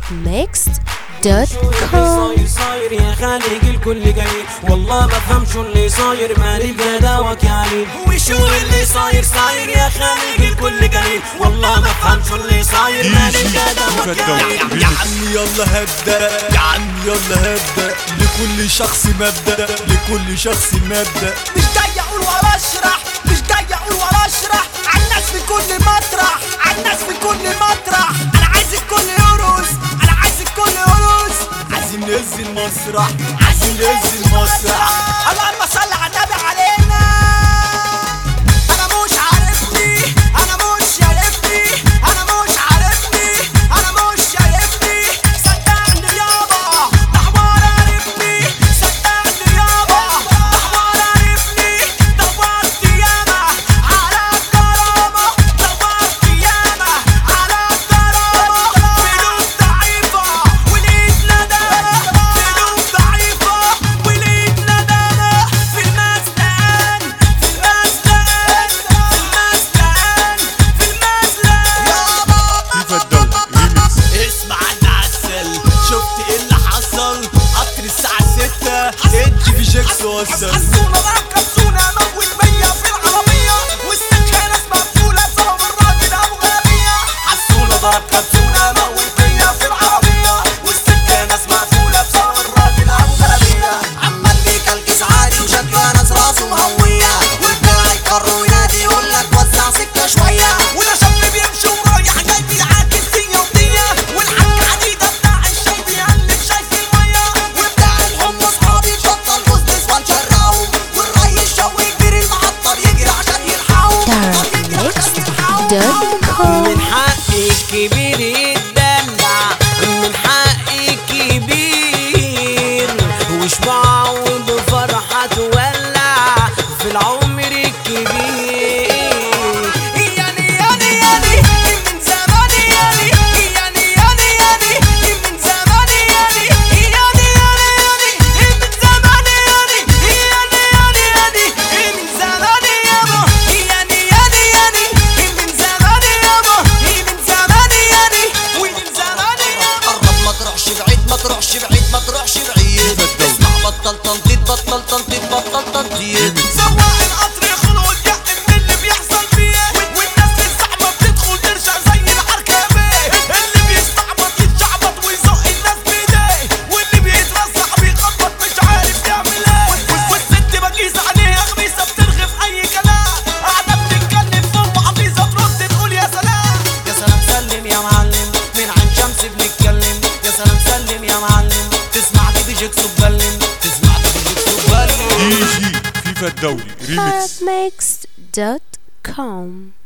DotMixed.com. صاير يا خالق الكل قليل، والله ما بفهم شو اللي صاير، مالي بقدا وكالين. وشو اللي صاير يا خالق الكل قليل، والله ما بفهم شو اللي صاير، مالي بقدا وكالين. يا عمي يلا هبدأ، يا عمي يلا هبدأ، لكل شخص مبدأ، لكل شخص مبدأ. مش جاي اقول ولا اشرح، مش جاي اقول ولا اشرح، عالناس في كل مطرح، عالناس في كل مطرح. انا عايز الكل يرقص، انا عايز الكل يرقص. عايزين ننزل مسرح، عايزين ننزل مسرح. اللهم صل على النبي علينا. انا مش عارفني، انا مش شايفني، انا مش عارفني، انا مش شايفني. صدقني يابا ده حوار عارفني، صدقني يابا ده حوار عارفني. دورت ياما على الكرامة، دورت ياما على الكرامة. قلوب ضعيفة وليد ندامة، قلوب ضعيفة وليد ندامة. في المسلان، في المسلان، في المسلان، في المسلان يابا. فيفا الدولي ريميكس. اسمع العسل، شفت ايه اللي حصل؟ قطر الساعة 6 ادي في جاكس وصل. حسونا ركبتونا موت بيا في العربية، والسكانة مقفولة بسبب الراجل أبو غبية. حسونا ركبتونا موت بيا في العربية، والسكانة مقفولة بسبب الراجل أبو غبية. عمال بيكلكس عادي وشكله ناس راسه مهوية، والباقي يقرر ينادي يقولك وسع سكة شوية. وده شاب بيمشي ورايح جاي بيعاكس دنيا ودنيا، والحاج عديدة بتاع الشاي بيقلب شاي في المية. وبتاع الحمص اصحابي شطل بوزنس ونشرقهم، والريس شوي كبير المحطة بيجري عشان يلحقهم. DotMixed.com. من حقي الكبير يتدلع، من حقي كبير وشبع وبفرحة تولع في العمر الكبير. ياني ياني ياني من زمان، ياني ياني ياني ياني من زمان، ياني ياني ياني ياني من زمان، ياني ياني ياني ياني من زمان يابا، ياني ياني ياني من زمان يابا، من زمان ياني ومن زمان يابا. قرب ما تروحش بعيد، ما تروحش بعيد، ما تروحش بعيد. اسمع بطل تنطيط، بطل تنطيط، بطل تنطيط. سواق القطر يخرج يحكي من اللي بيحصل فيه، والناس الزحمة بتدخل ترجع زي العركبة. اللي بيستعبط يتشعبط ويزق الناس بايديه، واللي بيترزع بيخبط مش عارف يعمل ايه. والست بكيسة عينيها خميسة بترغي في أي كلام، قاعدة بتتكلم فوق وحفيظة ترد تقول يا سلام. يا سلام سلم يا معلم، من عين شمس بنتكلم. يا سلام سلم يا معلم، تسمع دي جيكسو ببلم، تسمع دي جيكسو ببلم. دي جي فيفا الدولي ريميكس. DotMixed.com.